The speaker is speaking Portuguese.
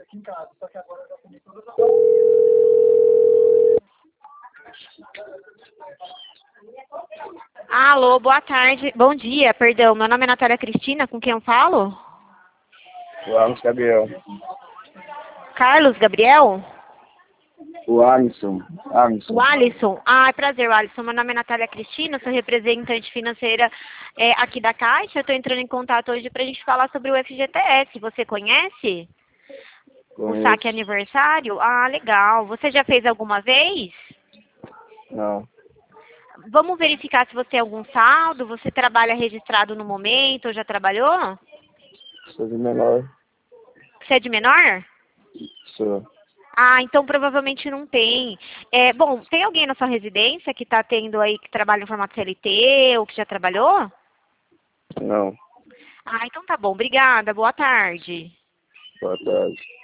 Alô, boa tarde. Bom dia, perdão. Meu nome é Natália Cristina, com quem eu falo? O Alisson Gabriel. Carlos Gabriel? O Alisson. O Alisson? Ah, é prazer, Alisson. Meu nome é Natália Cristina, sou representante financeira aqui da Caixa. Eu estou entrando em contato hoje para a gente falar sobre o FGTS. Você conhece? O Conheço. saque aniversário? Ah, legal. Você já fez alguma vez? Não. Vamos verificar se você tem algum saldo. Você trabalha registrado no momento ou já trabalhou? Sou de menor. Você é de menor? Sou. Ah, então provavelmente não tem. Bom, tem alguém na sua residência que está tendo aí, que trabalha em formato CLT ou que já trabalhou? Não. Ah, então tá bom. Obrigada. Boa tarde. Boa tarde.